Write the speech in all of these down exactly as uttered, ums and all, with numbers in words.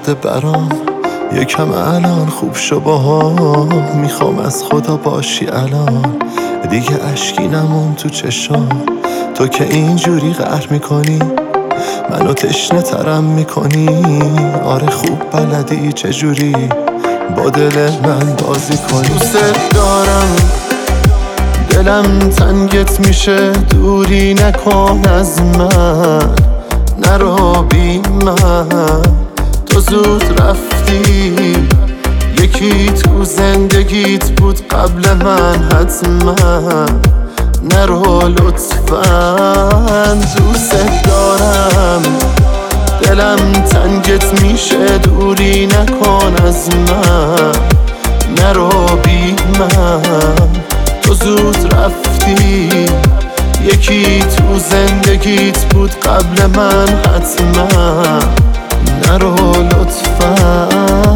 شده برام یکم الان خوب شو باها، میخوام از خدا باشی الان، دیگه اشکی نمون تو چشام. تو که اینجوری قهر میکنی منو تشنه ترم میکنی، آره خوب بلدی چجوری با دل من بازی کنی. دوست دارم دلم تنگت میشه، دوری نکن از من، نرو بی من. تو زود رفتی، یکی تو زندگیت بود قبل من حتما، نرو لطفاً. دوست دارم دلم تنگت میشه، دوری نکن از من، نرو بی من. تو زود رفتی، یکی تو زندگیت بود قبل من حتما، نرو لطفاً.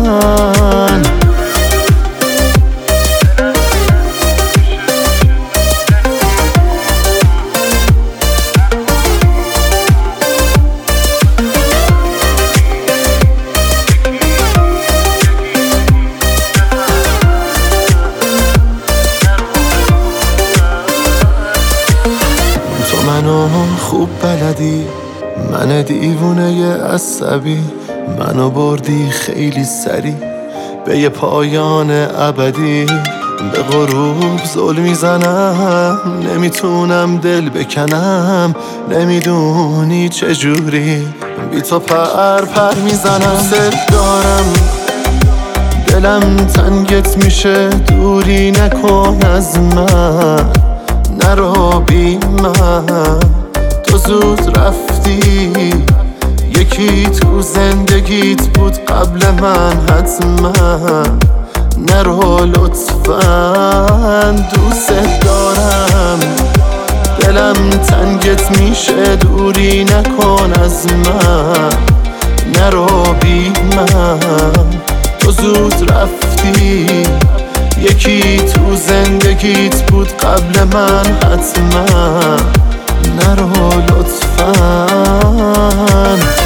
منو خوب بلدی، من دیوونه عصبی، منو بردی خیلی سری به یه پایان ابدی. به غروب زل میزنم، نمیتونم دل بکنم، نمیدونی چجوری بی تو پر پر میزنم. دوست دارم دلم تنگت میشه، دوری نکن از من، نرو بی من. تو زود رفتی، یکی تو زندگیت بود قبل من حتما، نرو لطفاً. دوست دارم دلم تنگت میشه، دوری نکن از من، نرو بی من. تو زود رفتی، یکی تو زندگیت بود قبل من حتما، نرو لطفاً.